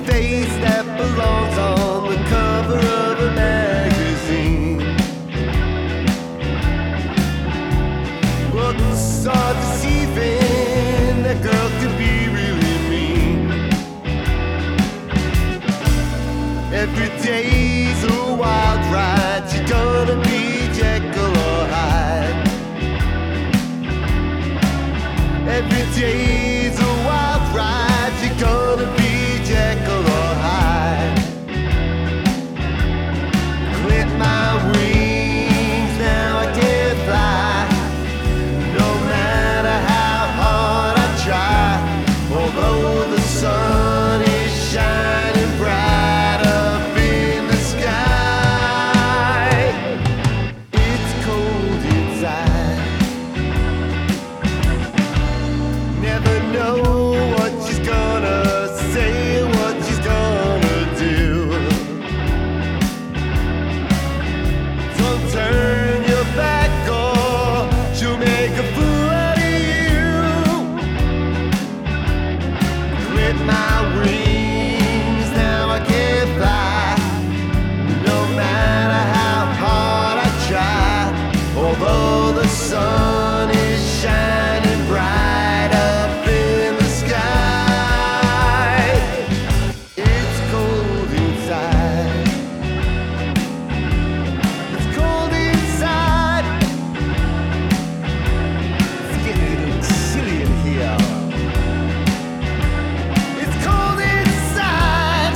face that belongs on the cover of a magazine. Looks so deceiving, that girl could be really mean. Every day's a wild ride, you're gonna be Jekyll or Hyde. Every day's a wild ride, you're gonna be Jekyll or Hyde. Clip my wings, now I can't fly. No matter how hard I try, although the sun is shining bright up in the sky, it's cold inside. Never know what she's gonna say, what she's gonna do. Don't turn your back or she'll make a fool out of you. Clip my wings, now I can't fly. No matter how hard I try, although the sun is shining bright up in the sky, it's cold inside. It's cold inside. It's getting a little chilly in here. It's cold inside.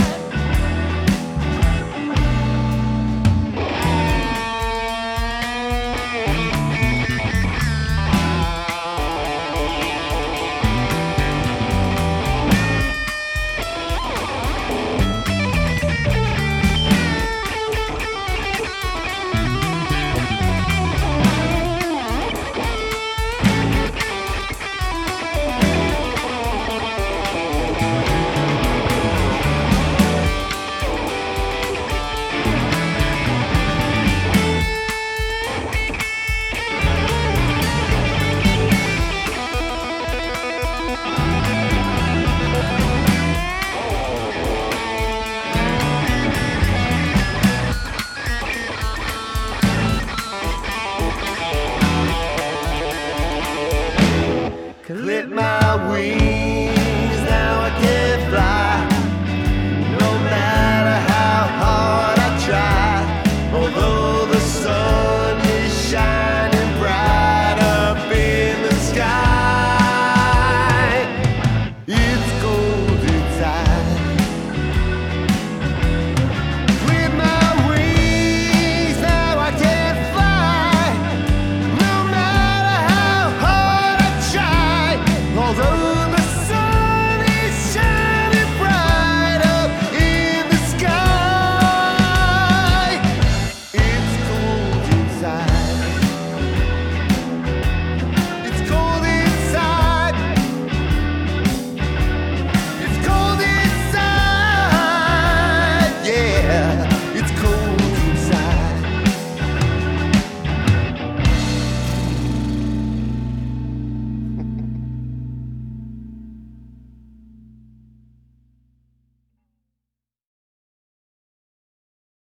Clip my wings.